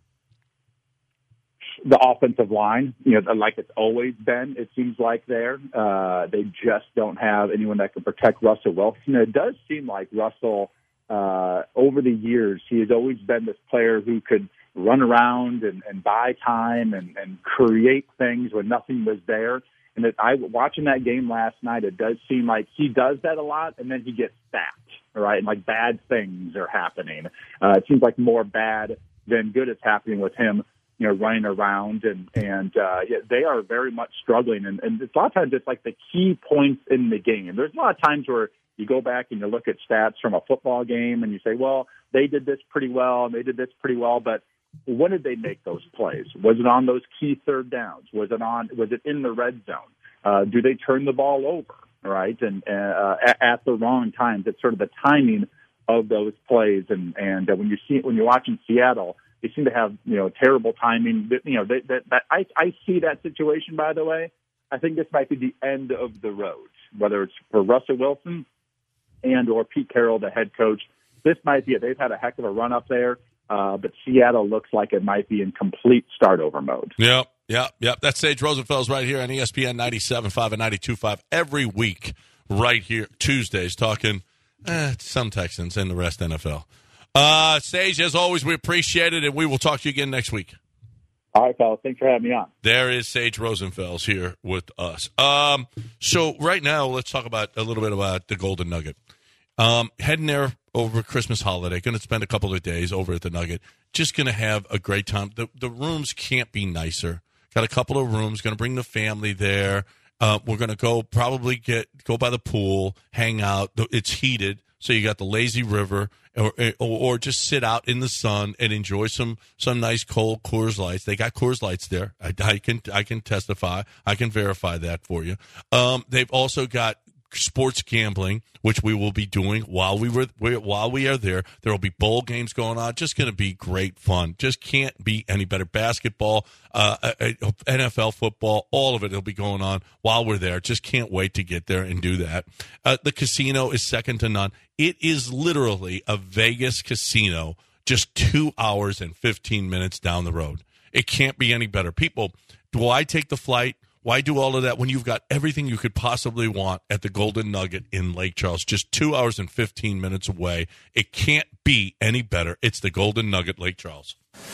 The offensive line, you know, like it's always been, it seems like there. Uh, they just don't have anyone that can protect Russell Wilson. It does seem like Russell, uh, over the years, he has always been this player who could run around and, and buy time and, and create things when nothing was there. And it, I watching that game last night, it does seem like he does that a lot, and then he gets sacked, right? And like bad things are happening. Uh, it seems like more bad than good is happening with him, you know, running around, and and uh, yeah, they are very much struggling. And, and it's a lot of times it's like the key points in the game. There's a lot of times where you go back and you look at stats from a football game, and you say, well, they did this pretty well, and they did this pretty well, but when did they make those plays? Was it on those key third downs? Was it on? Was it in the red zone? Uh, do they turn the ball over, right? And uh, at, at the wrong times. It's sort of the timing of those plays. And and uh, when you see when you're watching Seattle, they seem to have you know terrible timing. You know, they, that, that I I see that situation. By the way, I think this might be the end of the road, whether it's for Russell Wilson and or Pete Carroll, the head coach. This might be it. They've had a heck of a run up there. Uh, but Seattle looks like it might be in complete start-over mode. Yep, yep, yep. That's Sage Rosenfels right here on E S P N ninety-seven point five and ninety-two point five every week right here, Tuesdays, talking eh, some Texans and the rest N F L. Uh, Sage, as always, we appreciate it, and we will talk to you again next week. All right, fellas. Thanks for having me on. There is Sage Rosenfels here with us. Um, so right now, let's talk about a little bit about the Golden Nugget. Um, heading there over Christmas holiday, going to spend a couple of days over at the Nugget. Just going to have a great time. The the rooms can't be nicer. Got a couple of rooms. Going to bring the family there. Uh, we're going to go probably get go by the pool, hang out. It's heated, so you got the lazy river, or, or or just sit out in the sun and enjoy some some nice cold Coors Lights. They got Coors Lights there. I, I can I can testify. I can verify that for you. Um, they've also got sports gambling, which we will be doing while we were while we are there. There will be bowl games going on. Just going to be great fun. Just can't be any better. Basketball, uh, N F L football, all of it will be going on while we're there. Just can't wait to get there and do that. Uh, the casino is second to none. It is literally a Vegas casino, just two hours and fifteen minutes down the road. It can't be any better. People, do I take the flight? Why do all of that when you've got everything you could possibly want at the Golden Nugget in Lake Charles, just two hours and fifteen minutes away? It can't be any better. It's the Golden Nugget, Lake Charles.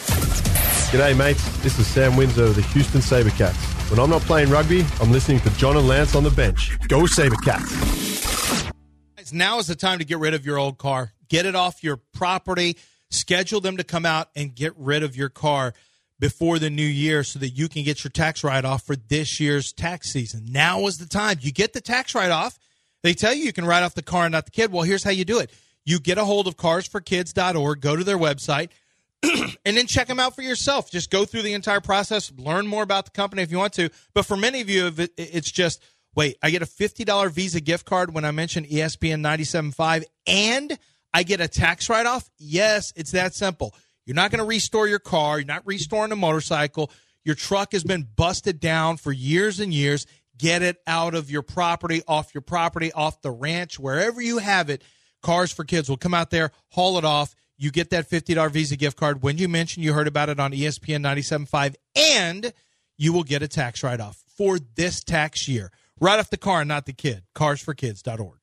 G'day, mates. This is Sam Windsor of the Houston SaberCats. When I'm not playing rugby, I'm listening to John and Lance on the bench. Go SaberCats. Now is the time to get rid of your old car. Get it off your property. Schedule them to come out and get rid of your car before the new year so that you can get your tax write-off for this year's tax season. Now is the time. You get the tax write-off. They tell you you can write off the car and not the kid. Well, here's how you do it. You get a hold of cars for kids dot org, go to their website, and then check them out for yourself. Just go through the entire process, learn more about the company if you want to. But for many of you, it's just, wait, I get a fifty dollars Visa gift card when I mention E S P N ninety-seven point five, and I get a tax write-off? Yes, it's that simple. You're not going to restore your car. You're not restoring a motorcycle. Your truck has been busted down for years and years. Get it out of your property, off your property, off the ranch, wherever you have it. Cars for Kids will come out there, haul it off. You get that fifty dollars Visa gift card when you mention you heard about it on E S P N ninety-seven point five, and you will get a tax write-off for this tax year. Right off the car, not the kid. cars for kids dot org.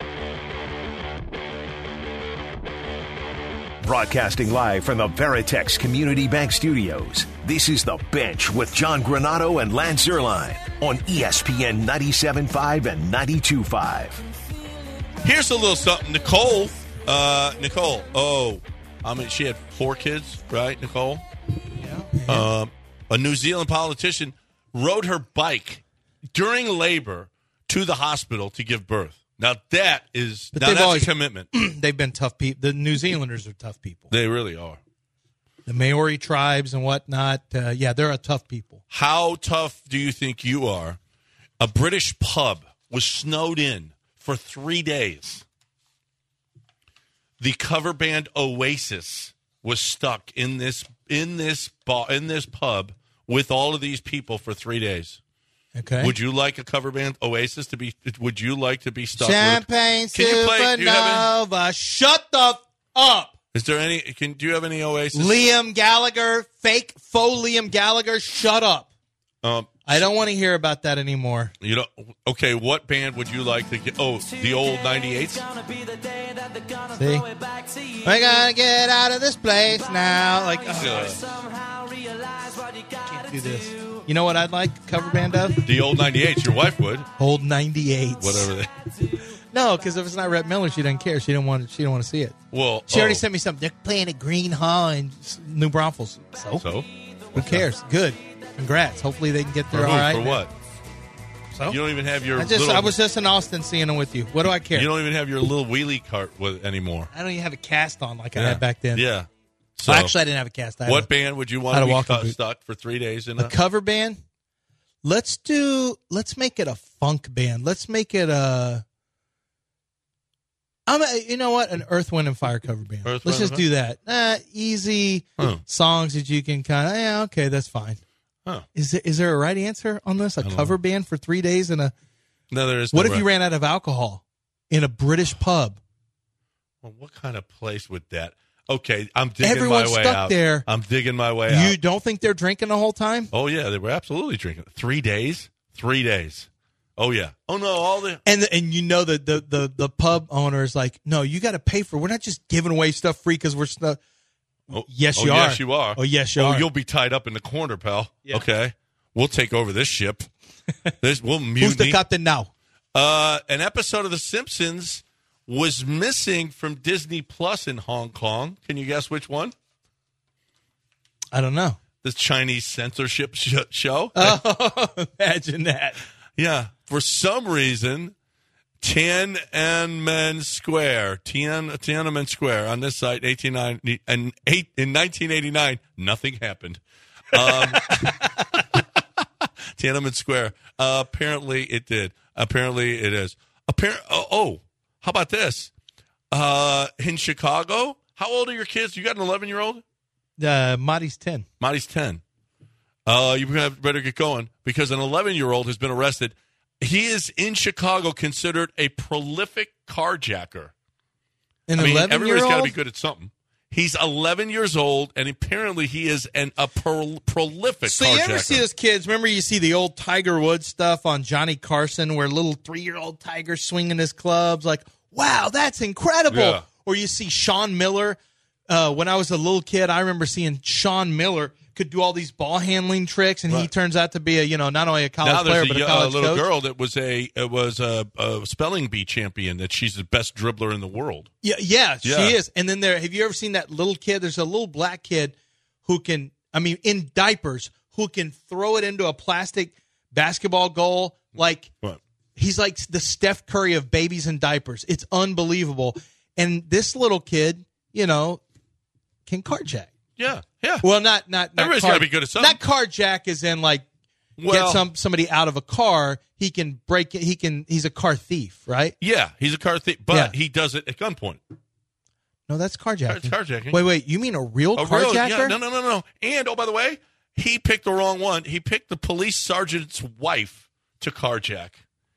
Broadcasting live from the Veritex Community Bank Studios, this is The Bench with John Granato and Lance Zierlein on E S P N ninety-seven point five and ninety-two point five. Here's a little something. Nicole, uh, Nicole, oh, I mean, she had four kids, right, Nicole? Yeah. yeah. Uh, a New Zealand politician rode her bike during labor to the hospital to give birth. Now, that is now that's always, a commitment. They've been tough people. The New Zealanders are tough people. They really are. The Maori tribes and whatnot, uh, yeah, they're a tough people. How tough do you think you are? A British pub was snowed in for three days. The cover band Oasis was stuck in this in this bar, in this pub with all of these people for three days. Okay. Would you like a cover band Oasis to be? Would you like to be stuck? Champagne with, can you play, Supernova. Shut the f- up. Is there any? Can do you have any Oasis? Liam Gallagher, fake faux Liam Gallagher. Shut up. Um, I don't want to hear about that anymore. You know. Okay, what band would you like to get? Oh, the old ninety-eights. See, we're gonna get out of this place now. Like, uh, can't do this. You know what I'd like cover band of? The old ninety-eights. Your wife would. Old ninety-eights. Whatever they. No, because if it's not Rhett Miller, she doesn't care. She don't want. She don't want to see it. Well, she already oh. sent me something. They're playing at Green Hall in New Braunfels. So, So, who cares? Good. Congrats. Hopefully they can get there for, all who? right. For what? So You don't even have your. I just little, I was just in Austin seeing them with you. What do I care? You don't even have your little wheelie cart with anymore. I don't even have a cast on like I Yeah. had back then. Yeah. So, Well, actually, I didn't have a cast. I had what a, band would you I want had to a be walking cut, boot. stuck for three days in a a? cover band? Let's do. Let's make it a funk band. Let's make it a. I'm. A, you know what? An Earth, Wind, and Fire cover band. Earth, Let's Wind, just and do that. Uh, easy Huh. songs that you can kind of. Yeah, okay, that's fine. Huh. Is there, is there a right answer on this? A don't cover know. band for three days in a. No, there is. What no if you right- ran out of alcohol in a British pub? Well, what kind of place would that? Okay, I'm digging Everyone's my way stuck out. there. I'm digging my way You out. don't think they're drinking the whole time? Oh yeah, they were absolutely drinking. Three days. Three days. Oh yeah. Oh no, all the. And the, and you know the, the the the pub owner is like, no, you got to pay for. We're not just giving away stuff free because we're stuff. Oh, Yes, oh, you are. Yes, you are. Oh, yes, you oh, are. You'll be tied up in the corner, pal. Yeah. Okay, we'll take over this ship. This we'll mutiny. Who's the captain now? Uh, an episode of The Simpsons was missing from Disney Plus in Hong Kong. Can you guess which one? I don't know. The Chinese censorship sh- show. Oh, imagine that. Yeah, for some reason, Tiananmen Square, Tian Tiananmen Square on this site, eighteen ninety and eight in nineteen eighty-nine, nothing happened. Um, Tiananmen Square. Uh, apparently, it did. Apparently, it is. Appar- oh, oh, how about this? Uh, in Chicago, how old are your kids? You got an eleven-year-old? Uh, Marty's ten. Marty's ten. Uh, you better get going because an eleven-year-old has been arrested. He is in Chicago considered a prolific carjacker. An I mean, eleven-year-old? everybody's got to be good at something. He's eleven years old, and apparently he is an, a pro- prolific So carjacker. you ever see those kids? Remember you see the old Tiger Woods stuff on Johnny Carson where little three-year-old Tiger swinging his clubs like, wow, that's incredible. Yeah. Or you see Sean Miller. Uh, when I was a little kid, I remember seeing Sean Miller could do all these ball handling tricks, and he Right. turns out to be a you know not only a college Now player there's a, but a yo- college a little coach. girl that was a it was a, a spelling bee champion. That she's the best dribbler in the world. Yeah, yeah, Yeah. she is. And then there, have you ever seen that little kid? There's a little black kid who can, I mean, in diapers, who can throw it into a plastic basketball goal. Like What? he's like the Steph Curry of babies in diapers. It's unbelievable. And this little kid, you know, can carjack. Yeah, yeah. Well, not not. not Everybody's car- gotta be good at something. Not carjack is in like Well- get some somebody out of a car. He can break it. He can. He's a car thief, right? Yeah, he's a car thief, but Yeah. he does it at gunpoint. No, that's carjacking. It's carjacking. Wait, wait. You mean a real A carjacker? real- yeah, no, no, no, no. And oh, by the way, he picked the wrong one. He picked the police sergeant's wife to carjack,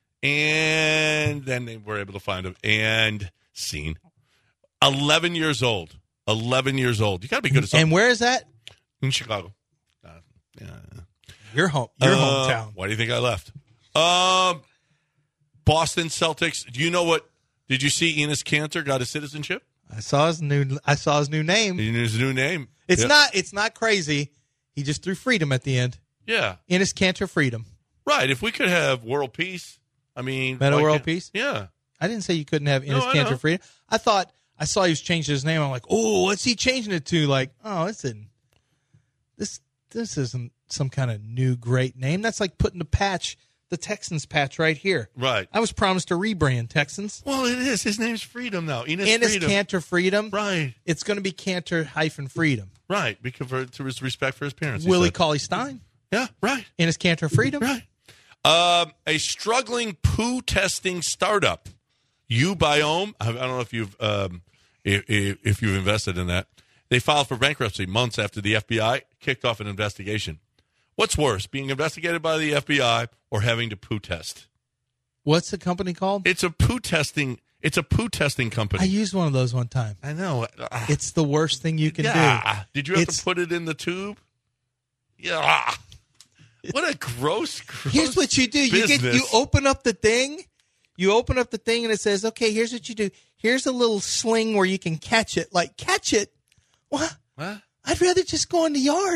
and then they were able to find him and scene. Eleven years old. Eleven years old. You got to be good at something. And where is that? In Chicago. Uh, yeah. Your home. Your Uh, hometown. Why do you think I left? Um, Boston Celtics. Do you know what? Did you see Enes Kanter got his citizenship? I saw his new. I saw his new name. He knew his new name. It's Yeah. not. It's not crazy. He just threw freedom at the end. Yeah. Enes Kanter freedom. Right. If we could have world peace, I mean, Meta why world can't- peace? Yeah. I didn't say you couldn't have Enes No, I Kanter know. freedom. I thought I saw he was changing his name. I'm like, oh, what's he changing it to? Like, oh, it's in this. This isn't some kind of new great name. That's like putting the patch, the Texans patch, right here. Right. I was promised a rebrand, Texans. Well, it is. His name's Freedom now. Enes Enes Freedom. Kanter freedom. Right. It's going to be Kanter hyphen freedom. Right. Because for, to his respect for his parents. he Willie said. Cauley Stein. Yeah. Right. Enes Kanter freedom. Right. Um, a struggling poo testing startup, Ubiome. I don't know if you've um, if, if you've invested in that. They filed for bankruptcy months after the F B I kicked off an investigation. What's worse, being investigated by the F B I or having to poo test? What's the company called? It's a poo testing. It's a poo testing company. I used one of those one time. I know. It's the worst thing you can yeah. do. Did you have It's- to put it in the tube? Yeah. What a gross, gross Here's what you do. You get business. you open up the thing. You open up the thing and it says, "Okay, here's what you do. Here's a little sling where you can catch it." Like catch it. What? What? I'd rather just go in the yard.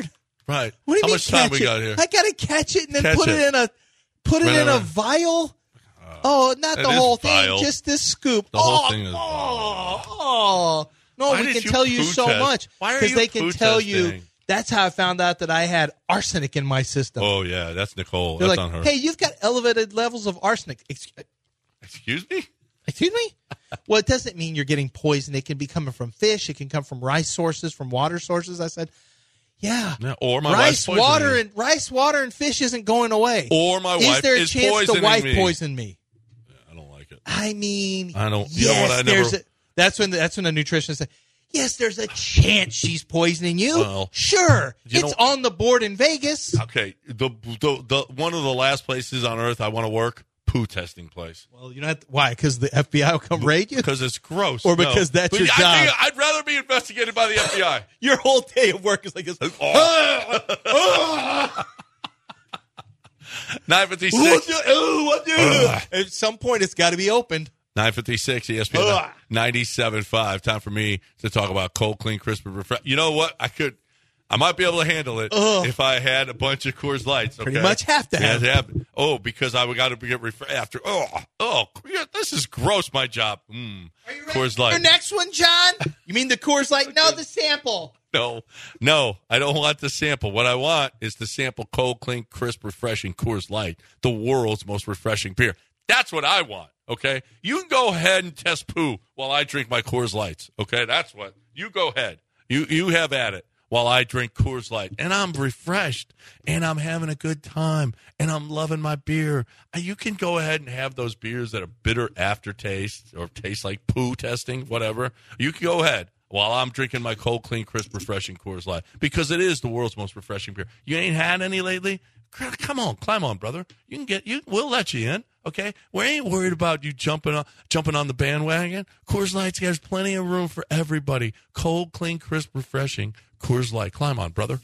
Right. What do you How mean much time catch we it? got here? I got to catch it and then Catch put it. it. in a put it Right, in a right. vial. Oh, not That the is whole vile. thing, just this scoop. The whole oh, thing is oh, oh. No, Why we did can you tell you poo so test? much Why are because you they can poo tell you. testing? That's how I found out that I had arsenic in my system. Oh, yeah, that's Nicole. They're That's like, on her. hey, you've got elevated levels of arsenic. Excuse, Excuse me? excuse me? Well, it doesn't mean you're getting poison. It can be coming from fish. It can come from rice sources, from water sources. I said, yeah. Yeah, or my rice wife's poisoning water me. and rice water and fish isn't going away. Or my is wife there a is chance the poisoning wife me. poisoned me? I don't like it. I mean, I don't. You yes, know what? I there's never. a, that's when the, that's when the nutritionist said, yes, there's a chance she's poisoning you. Well, sure, you it's know- on the board in Vegas. Okay, the, the the one of the last places on earth I want to work, poo testing place. Well, you know why? Because the F B I will come raid you, Because it's gross. or because No. that's But your I job. think I'd rather be investigated by the F B I. Your whole day of work is like this. Oh. nine fifty-six. What you- oh, what you- Ugh. At some point, it's got to be opened. nine fifty-six E S P N Ugh. ninety-seven point five. Time for me to talk about cold, clean, crisp, and refresh. You know what? I could, I might be able to handle it Ugh. if I had a bunch of Coors Lights. Okay? Pretty much have to Yeah, have. have. Oh, because I got to get refreshed after. Oh, oh, yeah, this is gross. My job. Mm. Are you ready Coors for Light. your next one, John? You mean the Coors Light? No, the sample. No, no, I don't want the sample. What I want is the sample cold, clean, crisp, refreshing Coors Light, the world's most refreshing beer. That's what I want, okay? You can go ahead and test poo while I drink my Coors Lights, okay? That's what. You go ahead. You you have at it while I drink Coors Light. And I'm refreshed, and I'm having a good time, and I'm loving my beer. And you can go ahead and have those beers that are bitter aftertaste or taste like poo testing, whatever. You can go ahead while I'm drinking my cold, clean, crisp, refreshing Coors Light, because it is the world's most refreshing beer. You ain't had any lately? Come on, climb on, brother. You can get you. We'll let you in, okay? We ain't worried about you jumping on jumping on the bandwagon. Coors Light has plenty of room for everybody. Cold, clean, crisp, refreshing Coors Light. Climb on, brother.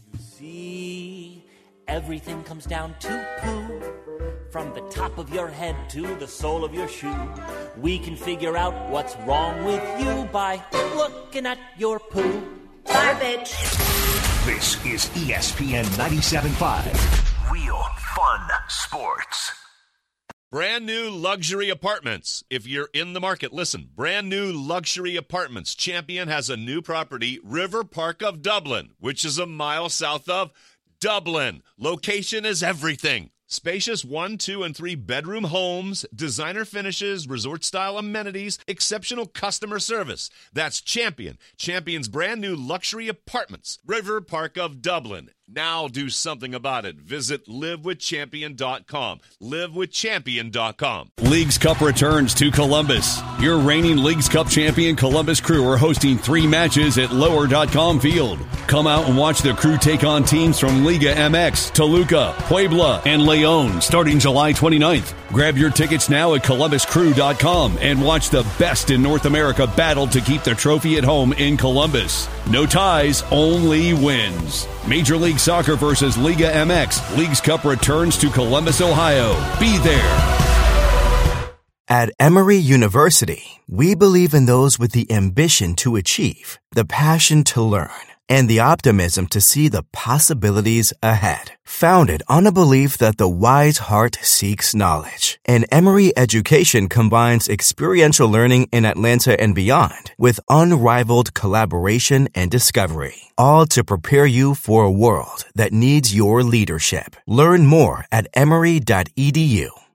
See, everything comes down to poo. From the top of your head to the sole of your shoe, we can figure out what's wrong with you by looking at your poo. Garbage. This is E S P N ninety-seven point five. Real fun sports. Brand new luxury apartments. If you're in the market, listen. Brand new luxury apartments. Champion has a new property, River Park of Dublin, which is a mile south of Dublin. Location is everything. Spacious one, two, and three bedroom homes, designer finishes, resort-style amenities, exceptional customer service. That's Champion. Champion's brand new luxury apartments. River Park of Dublin. Now do something about it. Visit live with champion dot com. live with champion dot com. Leagues Cup returns to Columbus. Your reigning Leagues Cup champion Columbus Crew are hosting three matches at lower dot com field. Come out and watch the Crew take on teams from Liga M X, Toluca, Puebla, and Leon starting July twenty-ninth. Grab your tickets now at columbus crew dot com and watch the best in North America battle to keep the trophy at home in Columbus. No ties, only wins. Major League Soccer versus Liga M X. Leagues Cup returns to Columbus, Ohio. Be there. At Emory University, we believe in those with the ambition to achieve, the passion to learn, and the optimism to see the possibilities ahead. Founded on a belief that the wise heart seeks knowledge, and Emory education combines experiential learning in Atlanta and beyond with unrivaled collaboration and discovery, all to prepare you for a world that needs your leadership. Learn more at emory dot e d u.